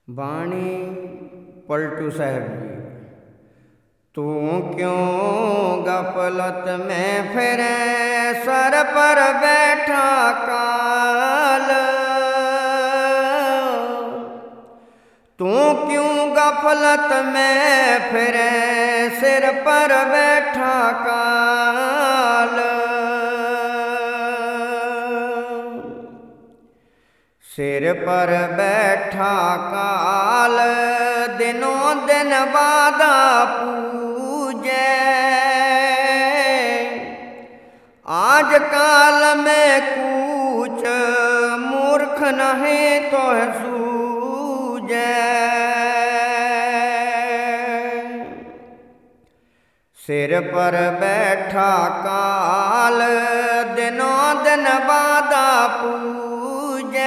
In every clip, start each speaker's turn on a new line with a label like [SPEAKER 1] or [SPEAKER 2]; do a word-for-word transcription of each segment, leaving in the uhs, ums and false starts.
[SPEAKER 1] बाणी पलटू साहब जी। तू क्यों गफलत में फिरे सर पर बैठा काल। तू क्यों गफलत में फिरे सिर पर बैठा काल। सिर पर बैठा काल दिनों दिन बादा पूजे। आज काल में कूच मूर्ख नहीं तो सूझे। सिर पर बैठा काल दिनों दिन बादा पूजे।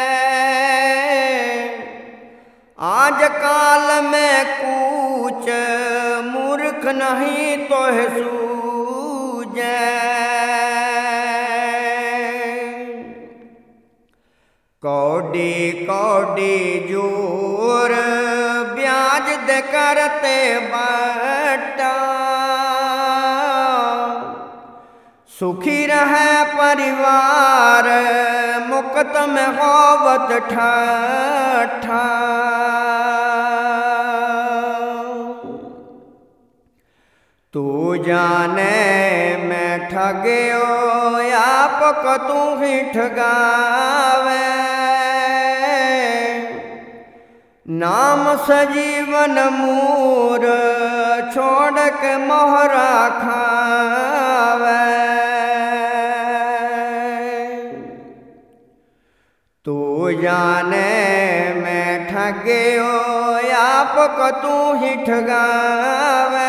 [SPEAKER 1] आज काल में कूच मूर्ख नहीं तो सूझे। कौडी कौडी जोर ब्याज दे करते बट्टा। सुखी रहे परिवार मुक्त में होवत ठाठा। तू जाने मैं ठगयो आप को तू ही ठगावे। नाम सजीवन मूर छोड़ के मोहरा खावे। तू जाने मैं ठगयो आप को तू ही ठगावे।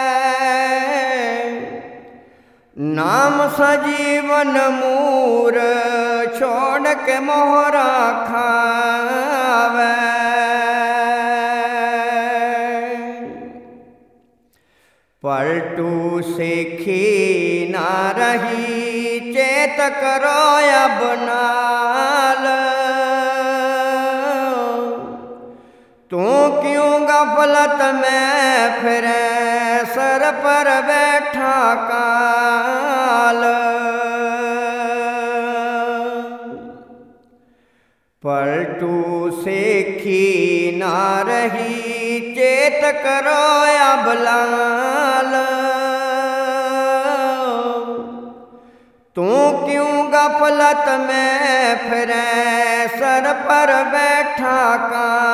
[SPEAKER 1] नाम सजीवन मूर छोड़ के मोहरा खावे। पलटू सीखी ना रही चेत करो अब नाल। तू क्यों गफलत में फिरे सर पर बैठा काल। पलटू सीखी ना रही चेत करो अब लाल। तू क्यों गफलत में फिरे सर पर बैठा काल।